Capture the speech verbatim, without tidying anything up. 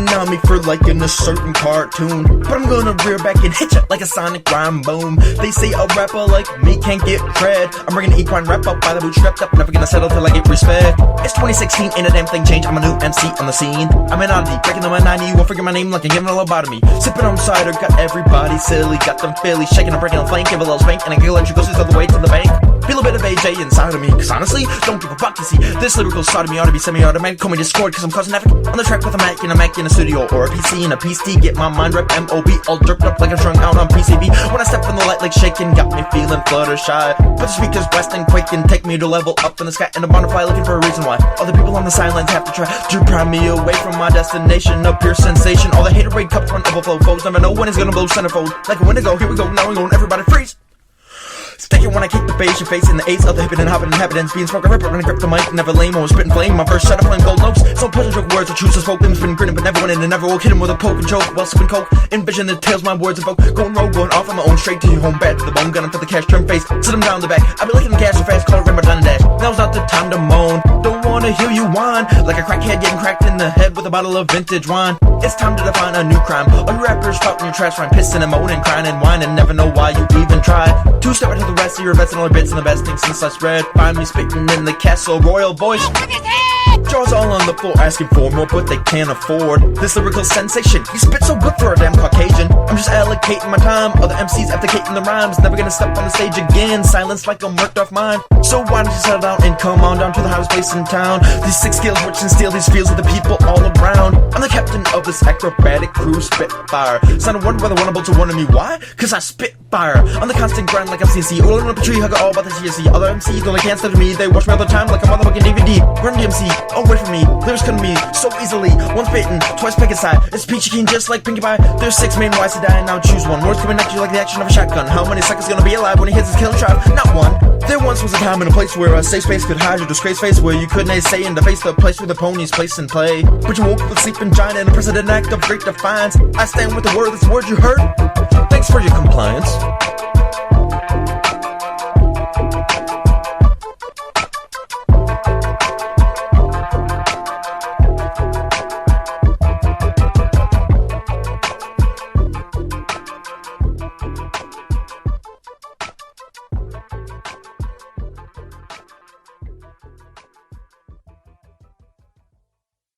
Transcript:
on me for liking a certain cartoon, but I'm gonna rear back and hit ya like a sonic rhyme boom. They say a rapper like me can't get cred. I'm bringing the equine rap up by the boot strapped up, never gonna settle till I get respect. It's twenty sixteen, ain't a damn thing changed. I'm a new M C on the scene. I'm an oddity, breaking the monotony. You won't forget my name like I'm giving a lobotomy. Sipping on cider, got everybody silly, got them Philly shaking and breaking a flank, give a little spank, and I giggle and she goes all the way to the bank. Feel a bit of A J inside of me, cause honestly, don't give a fuck. You see, this lyrical sodomy ought to be semi-automatic. Call me Discord, cause I'm causing havoc on the track with a Mac and a Mac in a studio, or a P C and a P C. Get my mind rep M O B, all derped up like I'm strung out on P C B. When I step from the light like shaking, got me feeling fluttershy. But the speakers blasting, quaking, take me to level up in the sky, and a butterfly looking for a reason why other people on the sidelines have to try to pry me away from my destination. A pure sensation, all the haterade cups run overflow. Foes never know when it's gonna blow centerfold. Like a windigo, here we go, now we're going, everybody freeze. Sticking when I kick the bass, your face in the ace of the hippin' and hoppin' inhabitants. Being smoke a ripper, gonna grip the mic, never lame, or spittin' flame. My first shut up on gold notes, so pleasant joke words, or choose to spoke. Been grinning, but never winning, and never woke. Hit him with a poke and choke, while sipping coke. Envision the tales my words evoke. Going rogue, going off on my own, straight to your home, bad to the bone. Gunning for the cash, turn face, sit him down the back. I be licking the cash so fast, call it Rainbow Dun Dash. Now's not the time to moan, don't wanna hear you whine like a crackhead getting cracked in the head with a bottle of vintage wine. It's time to define a new crime. All you rappers spouting your trash rhyme, pissing and moaning, crying and whining, never know why you even tried. Two step into the rest of your bets and all bits and the best things since I spread. Find me spitting in the castle royal voice. Jaws all on the floor asking for more, but they can't afford this lyrical sensation. You spit so good for a damn Caucasian. I'm just allocating my time, other M Cs abdicating the rhymes. Never gonna step on the stage again, silence like I'm worked off mine. So why don't you settle down and come on down to the hottest place in town? These six skills rich and steal these fields with the people all around. I'm the captain of this acrobatic crew, Spitfire. Sound wonder whether one to one of me, why? Cause I spit fire. On the constant grind like I'm C C, rolling up a tree, hug all about the T S C. Other M Cs, though they can't step to me, they watch me all the time like a motherfucking D V D. Run D M C, away from me, lyrics come to me so easily. Once bitten, twice pick aside. It's peachy keen just like Pinkie Pie. There's six main ways to die, now choose one. Words coming at you like the action of a shotgun. How many seconds gonna be alive when he hits his killing shot? Not one. There once was a time and a place where a safe space could hide your disgrace face, where you couldn't say in the face the place where the ponies place and play. But you woke with sleeping giant and a precedent act of great defiance. I stand with the word, that's the word you heard. Thanks for your compliance.